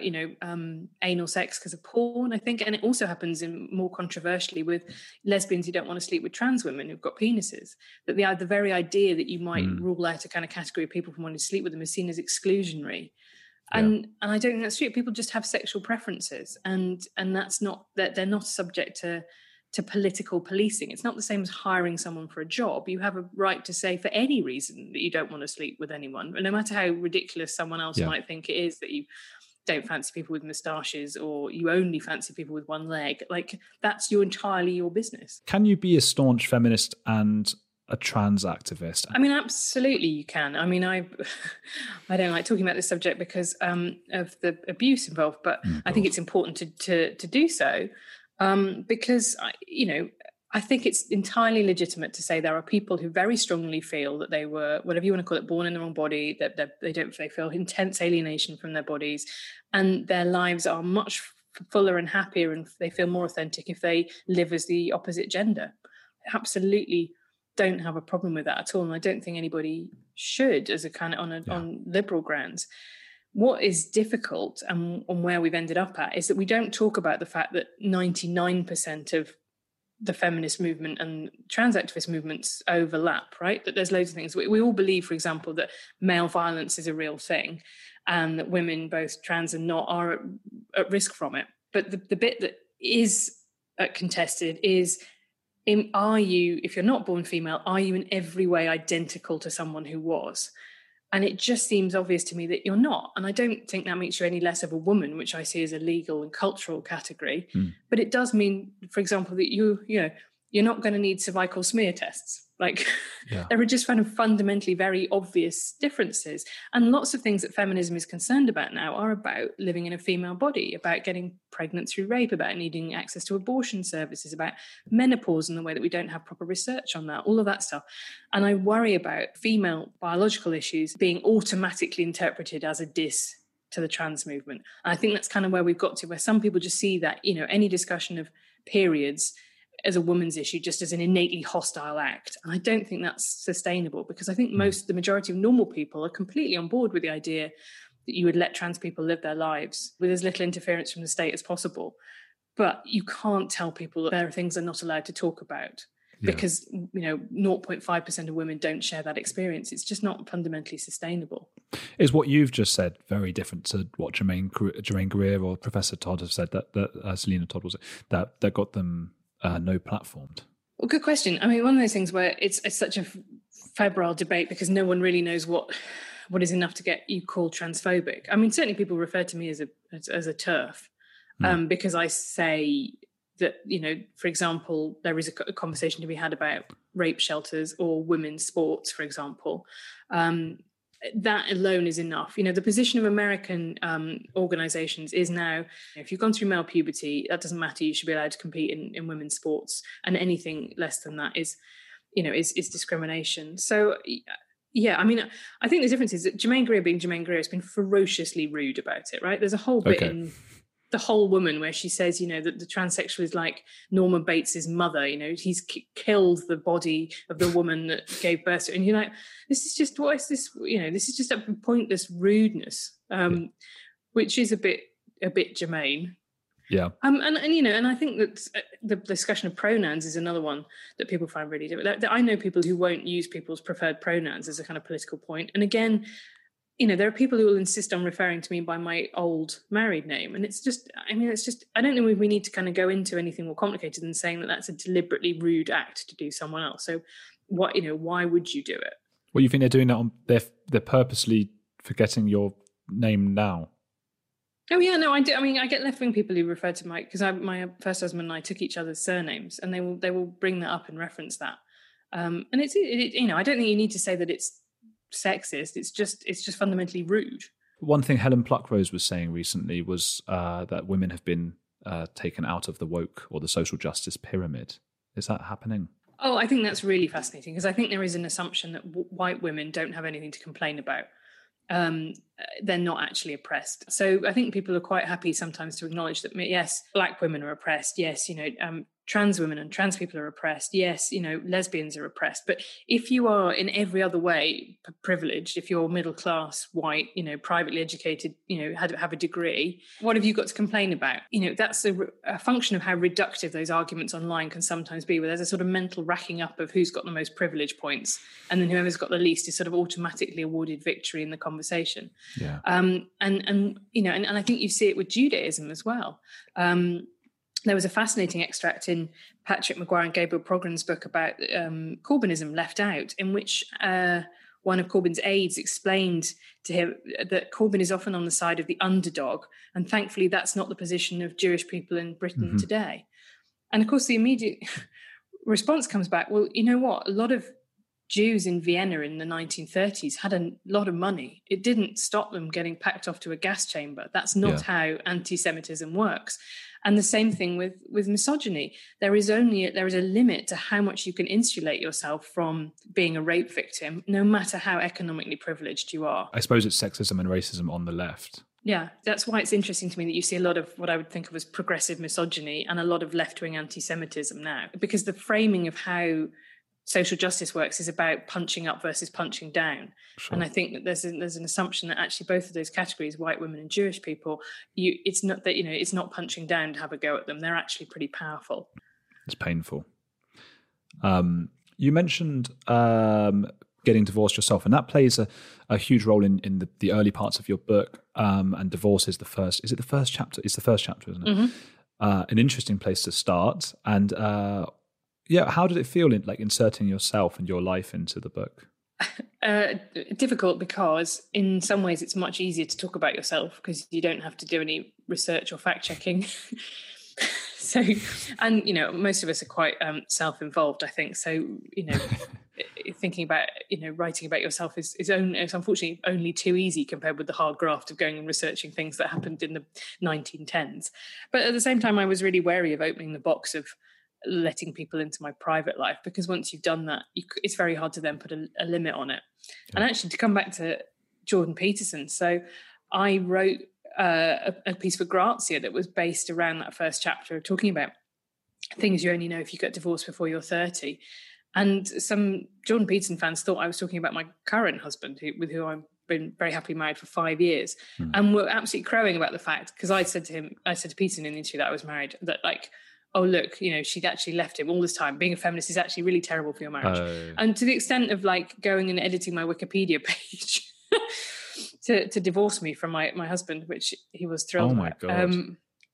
H: anal sex because of porn, I think, and it also happens in more controversially with lesbians who don't want to sleep with trans women who've got penises. That the very idea that you might rule out a kind of category of people from wanting to sleep with them is seen as exclusionary. And I don't think that's true. People just have sexual preferences, and that's not that they're not subject to political policing. It's not the same as hiring someone for a job. You have a right to say for any reason that you don't want to sleep with anyone, no matter how ridiculous someone else might think it is that you don't fancy people with moustaches, or you only fancy people with one leg. Like, that's entirely your business.
F: Can you be a staunch feminist and a trans activist?
H: I mean, absolutely you can. I mean, I don't like talking about this subject because of the abuse involved, but I think it's important to do so because, I think it's entirely legitimate to say there are people who very strongly feel that they were, whatever you want to call it, born in the wrong body, that they feel intense alienation from their bodies, and their lives are much fuller and happier, and they feel more authentic if they live as the opposite gender. I absolutely don't have a problem with that at all, and I don't think anybody should, as a kind of on liberal grounds. What is difficult and where we've ended up at is that we don't talk about the fact that 99% of the feminist movement and trans activist movements overlap, right? That there's loads of things. We all believe, for example, that male violence is a real thing and that women, both trans and not, are at risk from it. But the bit that is contested is, if you're not born female, are you in every way identical to someone who was? And it just seems obvious to me that you're not. And I don't think that makes you any less of a woman, which I see as a legal and cultural category. But it does mean, for example, that you're not going to need cervical smear tests. Like, there are just kind of fundamentally very obvious differences. And lots of things that feminism is concerned about now are about living in a female body, about getting pregnant through rape, about needing access to abortion services, about menopause and the way that we don't have proper research on that, all of that stuff. And I worry about female biological issues being automatically interpreted as a diss to the trans movement. And I think that's kind of where we've got to, where some people just see that, any discussion of periods as a woman's issue just as an innately hostile act. And I don't think that's sustainable, because I think the majority of normal people are completely on board with the idea that you would let trans people live their lives with as little interference from the state as possible. But you can't tell people that there are things they're not allowed to talk about because, 0.5% of women don't share that experience. It's just not fundamentally sustainable.
F: Is what you've just said very different to what Germaine Greer or Professor Todd have said, that Selena Todd was it, that got them no platformed?
H: Well, good question. I mean, one of those things where it's such a febrile debate because no one really knows what is enough to get you called transphobic. I mean, certainly people refer to me as a TERF because I say that, for example, there is a conversation to be had about rape shelters or women's sports, for example. That alone is enough. The position of American organizations is now, if you've gone through male puberty, that doesn't matter. You should be allowed to compete in women's sports, and anything less than that is discrimination. So, I mean, I think the difference is that Germaine Greer, being Germaine Greer, has been ferociously rude about it, right? There's a whole bit in The Whole Woman where she says, that the transsexual is like Norman Bates's mother, he's killed the body of the woman that gave birth to, and you're like, this is just, what is this? This is just a pointless rudeness, which is a bit Germaine.
F: Yeah.
H: And I think that the discussion of pronouns is another one that people find really difficult. I know people who won't use people's preferred pronouns as a kind of political point. And again, there are people who will insist on referring to me by my old married name. And it's just, I don't think we need to kind of go into anything more complicated than saying that that's a deliberately rude act to do someone else. So why would you do it?
F: Well, you think they're doing that they're purposely forgetting your name now?
H: Oh yeah, no, I do. I mean, I get left-wing people who refer to because my first husband and I took each other's surnames, and they will bring that up and reference that. And it's I don't think you need to say that it's sexist. It's just fundamentally rude.
F: One thing Helen Pluckrose was saying recently was that women have been taken out of the woke or the social justice pyramid. Is that happening?
H: Oh, I think that's really fascinating, because I think there is an assumption that white women don't have anything to complain about. They're not actually oppressed. So I think people are quite happy sometimes to acknowledge that, yes, black women are oppressed. Yes, trans women and trans people are oppressed. Yes, lesbians are oppressed. But if you are in every other way privileged, if you're middle class, white, privately educated, have a degree, what have you got to complain about? That's a function of how reductive those arguments online can sometimes be, where there's a sort of mental racking up of who's got the most privilege points, and then whoever's got the least is sort of automatically awarded victory in the conversation.
F: Yeah.
H: And I think you see it with Judaism as well. There was a fascinating extract in Patrick Maguire and Gabriel Progran's book about Corbynism, Left Out, in which one of Corbyn's aides explained to him that Corbyn is often on the side of the underdog. And thankfully, that's not the position of Jewish people in Britain today. And of course, the immediate response comes back, well, you know what? A lot of Jews in Vienna in the 1930s had a lot of money. It didn't stop them getting packed off to a gas chamber. That's not how anti-Semitism works. And the same thing with misogyny. There is a limit to how much you can insulate yourself from being a rape victim, no matter how economically privileged you are.
F: I suppose it's sexism and racism on the left.
H: Yeah, that's why it's interesting to me that you see a lot of what I would think of as progressive misogyny and a lot of left-wing anti-Semitism now, because the framing of how social justice works is about punching up versus punching down. Sure. And I think that there's an assumption that actually both of those categories, white women and Jewish people, it's not punching down to have a go at them. They're actually pretty powerful.
F: It's painful. You mentioned getting divorced yourself, and that plays a huge role in the early parts of your book. And divorce is the first. Is it the first chapter? It's the first chapter, isn't it? Mm-hmm. An interesting place to start. And how did it feel inserting yourself and your life into the book?
H: Difficult, because in some ways it's much easier to talk about yourself because you don't have to do any research or fact checking. So, and most of us are quite self-involved, I think. So, thinking about writing about yourself is unfortunately only too easy compared with the hard graft of going and researching things that happened in the 1910s. But at the same time, I was really wary of opening the box of letting people into my private life, because once you've done that, it's very hard to then put a limit on it. Yeah. And actually, to come back to Jordan Peterson, so I wrote a piece for Grazia that was based around that first chapter, talking about things you only know if you get divorced before you're 30. And some Jordan Peterson fans thought I was talking about my current husband, with who I've been very happily married for 5 years, and were absolutely crowing about the fact, because I said to Peterson in the interview that I was married, that oh, look, she'd actually left him all this time. Being a feminist is actually really terrible for your marriage. And to the extent of going and editing my Wikipedia page to divorce me from my husband, which he was thrilled about. Oh my God.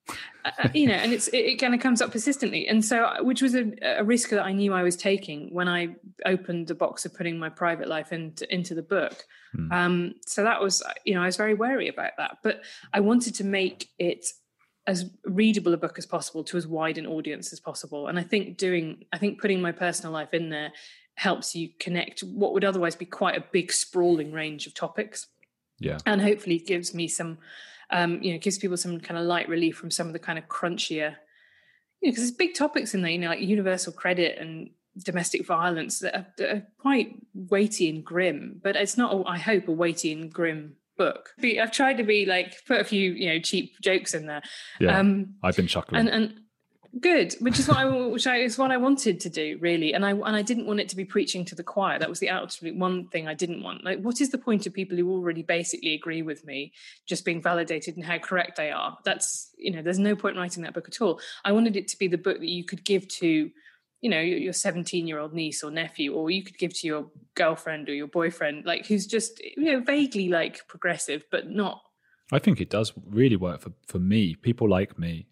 H: And it kind of comes up persistently. And so, which was a risk that I knew I was taking when I opened the box of putting my private life into the book. So that was, I was very wary about that. But I wanted to make it as readable a book as possible to as wide an audience as possible. And I think putting my personal life in there helps you connect what would otherwise be quite a big sprawling range of topics. Yeah. And hopefully gives me some, gives people some kind of light relief from some of the kind of crunchier, because there's big topics in there, like universal credit and domestic violence that are quite weighty and grim, but it's not, I hope, a weighty and grim book. I've tried to put a few cheap jokes in there.
F: Yeah, I've been chuckling.
H: And good, which is what I wanted to do, really. And I didn't want it to be preaching to the choir. That was the absolute one thing I didn't want. What is the point of people who already basically agree with me just being validated in how correct they are? That's there's no point writing that book at all. I wanted it to be the book that you could give to your 17-year-old niece or nephew, or you could give to your girlfriend or your boyfriend, who's just, vaguely progressive, but not.
F: I think it does really work for me, people like me.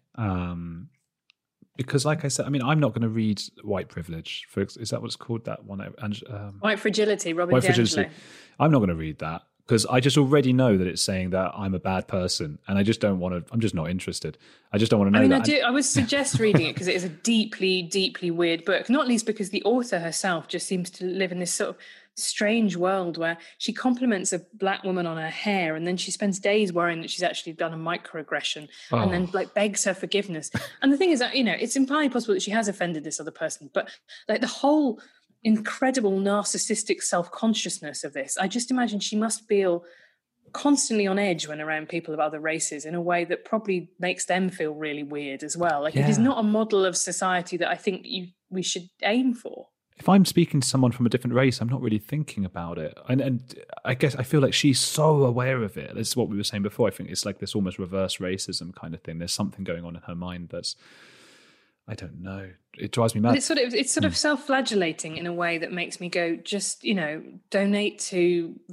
F: Because like I said, I'm not going to read White Privilege. Is that what it's called? That one?
H: White Fragility, Robin DiAngelo.
F: I'm not going to read that, because I just already know that it's saying that I'm a bad person, and I just don't want to. I'm just not interested. I just don't want to know that.
H: I would suggest reading it because it is a deeply, deeply weird book. Not least because the author herself just seems to live in this sort of strange world where she compliments a black woman on her hair, and then she spends days worrying that she's actually done a microaggression, and then begs her forgiveness. And the thing is that it's entirely possible that she has offended this other person, but the whole incredible narcissistic self-consciousness of this, I just imagine she must feel constantly on edge when around people of other races in a way that probably makes them feel really weird as well. It is not a model of society that I think we should aim for.
F: If I'm speaking to someone from a different race, I'm not really thinking about it. And I guess I feel like she's so aware of it. This is what we were saying before. I think it's like this almost reverse racism kind of thing. There's something going on in her mind that's, I don't know. It drives me mad.
H: But it's sort of self-flagellating in a way that makes me go, just, donate to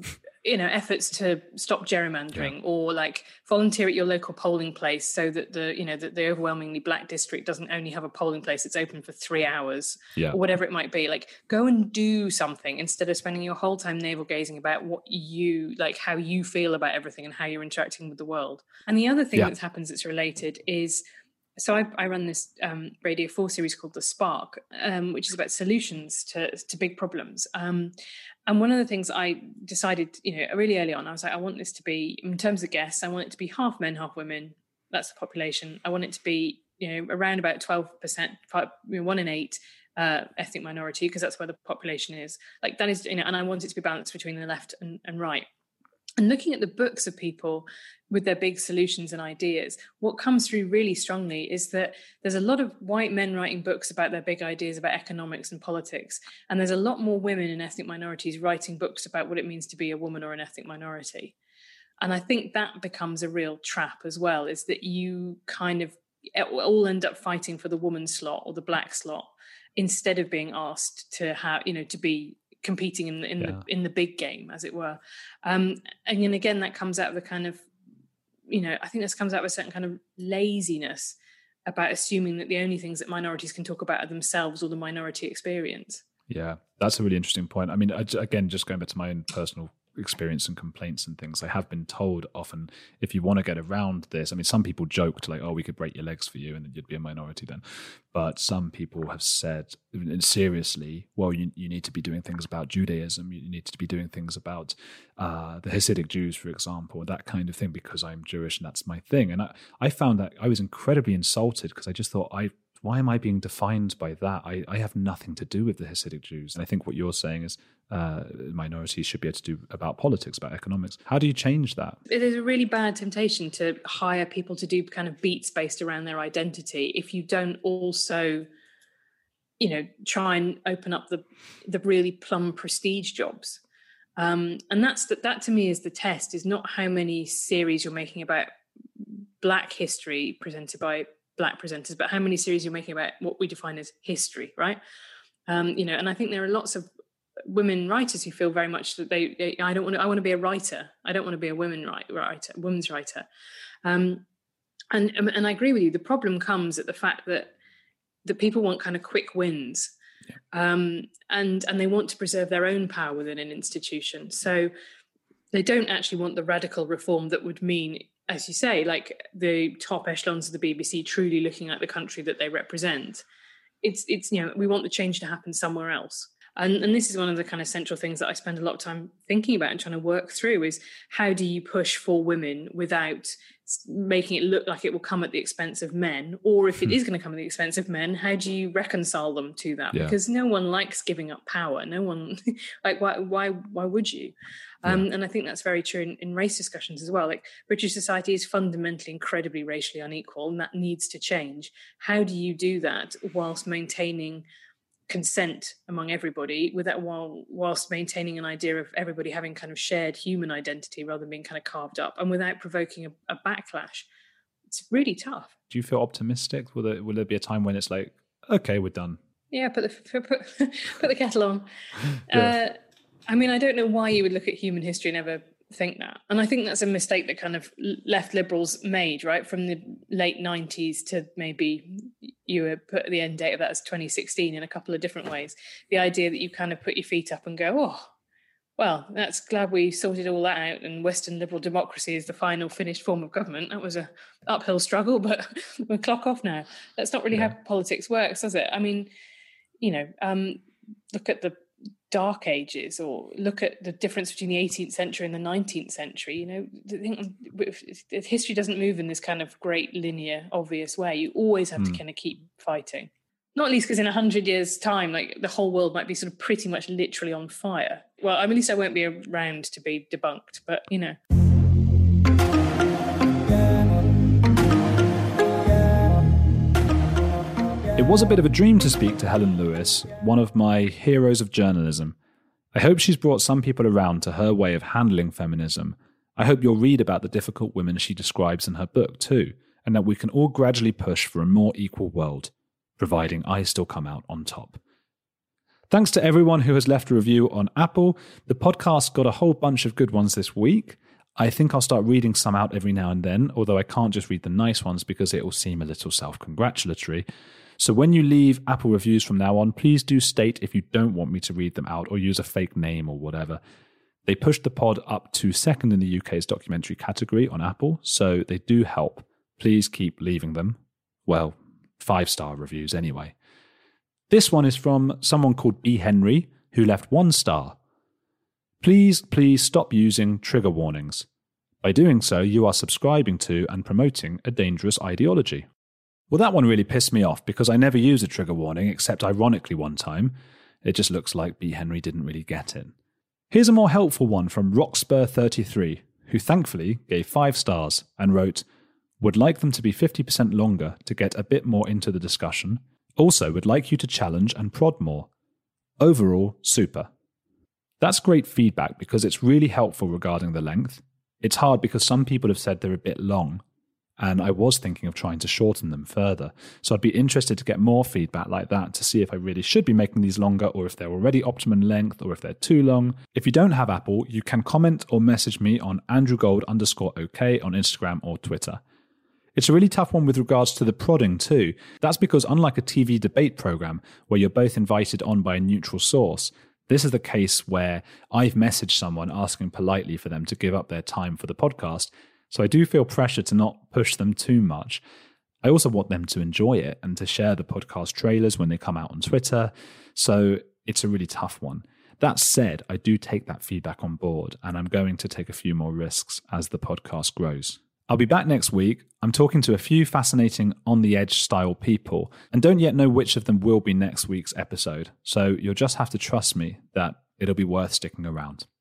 H: efforts to stop gerrymandering, or like volunteer at your local polling place so that the overwhelmingly black district doesn't only have a polling place that's open for 3 hours, or whatever it might be. Like, go and do something instead of spending your whole time navel gazing about what you like, how you feel about everything and how you're interacting with the world. And the other thing that happens that's related is, so I run this Radio 4 series called The Spark, which is about solutions to big problems. And one of the things I decided, really early on, I was like, I want this to be, in terms of guests, I want it to be half men, half women. That's the population. I want it to be, around about 12%, 1 in 8 ethnic minority, because that's where the population is. Like, that is, and I want it to be balanced between the left and right. And looking at the books of people with their big solutions and ideas, what comes through really strongly is that there's a lot of white men writing books about their big ideas about economics and politics. And there's a lot more women and ethnic minorities writing books about what it means to be a woman or an ethnic minority. And I think that becomes a real trap as well, is that you kind of all end up fighting for the woman slot or the black slot, instead of being asked to have, to be competing in the big game, as it were. And then again, that comes out of the kind of, I think this comes out of a certain kind of laziness about assuming that the only things that minorities can talk about are themselves or the minority experience.
F: Yeah, that's a really interesting point. I mean, again, just going back to my own personal experience and complaints and things, I have been told often, if you want to get around this, I mean, some people joked like, oh, we could break your legs for you and then you'd be a minority then. But some people have said seriously, well, you need to be doing things about Judaism, you need to be doing things about the Hasidic Jews, for example, that kind of thing, because I'm Jewish and that's my thing. And I found that I was incredibly insulted, because I just thought, why am I being defined by that? I have nothing to do with the Hasidic Jews. And I think what you're saying is minorities should be able to do about politics, about economics. How do you change that?
H: It is a really bad temptation to hire people to do kind of beats based around their identity if you don't also, try and open up the really plum prestige jobs. And that to me is the test, is not how many series you're making about Black history presented by Black presenters, but how many series you're making about what we define as history, right? And I think there are lots of women writers who feel very much that I want to be a writer. I don't want to be a women's writer. And I agree with you. The problem comes at the fact that people want kind of quick wins, and they want to preserve their own power within an institution. So they don't actually want the radical reform that would mean, as you say, like the top echelons of the BBC truly looking at the country that they represent. It's we want the change to happen somewhere else. And this is one of the kind of central things that I spend a lot of time thinking about and trying to work through, is how do you push for women without making it look like it will come at the expense of men? Or if it is going to come at the expense of men, how do you reconcile them to that? Yeah. Because no one likes giving up power. No one, like, why would you? And I think that's very true in race discussions as well. Like, British society is fundamentally incredibly racially unequal, and that needs to change. How do you do that whilst maintaining consent among everybody, whilst maintaining an idea of everybody having kind of shared human identity rather than being kind of carved up, and without provoking a backlash? It's really tough.
F: Do you feel optimistic? Will there be a time when it's like, okay, we're done?
H: Yeah, put the kettle on. Yeah. I mean, I don't know why you would look at human history and ever think that. And I think that's a mistake that kind of left liberals made, right? From the late 90s to maybe you were put the end date of that as 2016 in a couple of different ways. The idea that you kind of put your feet up and go, oh, well, that's glad we sorted all that out, and Western liberal democracy is the final finished form of government. That was a uphill struggle, but we'll clock off now. That's not really how politics works, does it? I mean, look at the Dark Ages, or look at the difference between the 18th century and the 19th century. History doesn't move in this kind of great linear obvious way. You always have to kind of keep fighting, not least because in 100 years time, like, the whole world might be sort of pretty much literally on fire. Well, at least I won't be around to be debunked, but
F: It was a bit of a dream to speak to Helen Lewis, one of my heroes of journalism. I hope she's brought some people around to her way of handling feminism. I hope you'll read about the difficult women she describes in her book too, and that we can all gradually push for a more equal world, providing I still come out on top. Thanks to everyone who has left a review on Apple. The podcast got a whole bunch of good ones this week. I think I'll start reading some out every now and then, although I can't just read the nice ones because it will seem a little self-congratulatory. So when you leave Apple reviews from now on, please do state if you don't want me to read them out or use a fake name or whatever. They pushed the pod up to second in the UK's documentary category on Apple, so they do help. Please keep leaving them. Well, 5-star reviews anyway. This one is from someone called B. Henry, who left 1 star. Please stop using trigger warnings. By doing so, you are subscribing to and promoting a dangerous ideology. Well, that one really pissed me off because I never use a trigger warning, except ironically one time. It just looks like B. Henry didn't really get it. Here's a more helpful one from Rockspur33, who thankfully gave 5 stars and wrote, would like them to be 50% longer to get a bit more into the discussion. Also would like you to challenge and prod more. Overall, super. That's great feedback because it's really helpful regarding the length. It's hard because some people have said they're a bit long, and I was thinking of trying to shorten them further. So I'd be interested to get more feedback like that to see if I really should be making these longer or if they're already optimum length or if they're too long. If you don't have Apple, you can comment or message me on AndrewGold_OK on Instagram or Twitter. It's a really tough one with regards to the prodding too. That's because unlike a TV debate program where you're both invited on by a neutral source, this is the case where I've messaged someone asking politely for them to give up their time for the podcast. So I do feel pressure to not push them too much. I also want them to enjoy it and to share the podcast trailers when they come out on Twitter. So it's a really tough one. That said, I do take that feedback on board and I'm going to take a few more risks as the podcast grows. I'll be back next week. I'm talking to a few fascinating on-the-edge style people and don't yet know which of them will be next week's episode. So you'll just have to trust me that it'll be worth sticking around.